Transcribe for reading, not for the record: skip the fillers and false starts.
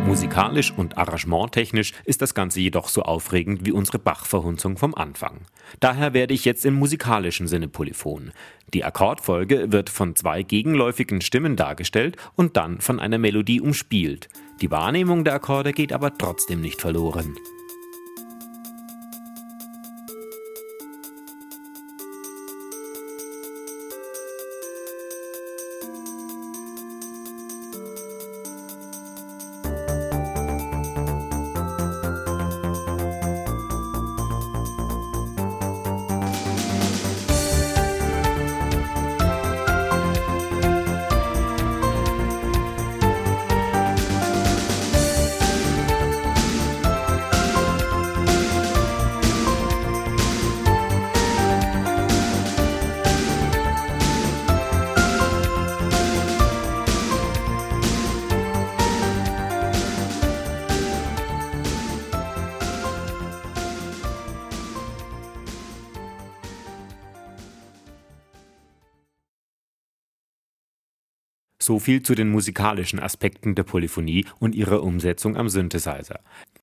Musikalisch und arrangementtechnisch ist das Ganze jedoch so aufregend wie unsere Bach-Verhunzung vom Anfang. Daher werde ich jetzt im musikalischen Sinne polyphon. Die Akkordfolge wird von zwei gegenläufigen Stimmen dargestellt und dann von einer Melodie umspielt. Die Wahrnehmung der Akkorde geht aber trotzdem nicht verloren. So viel zu den musikalischen Aspekten der Polyphonie und ihrer Umsetzung am Synthesizer.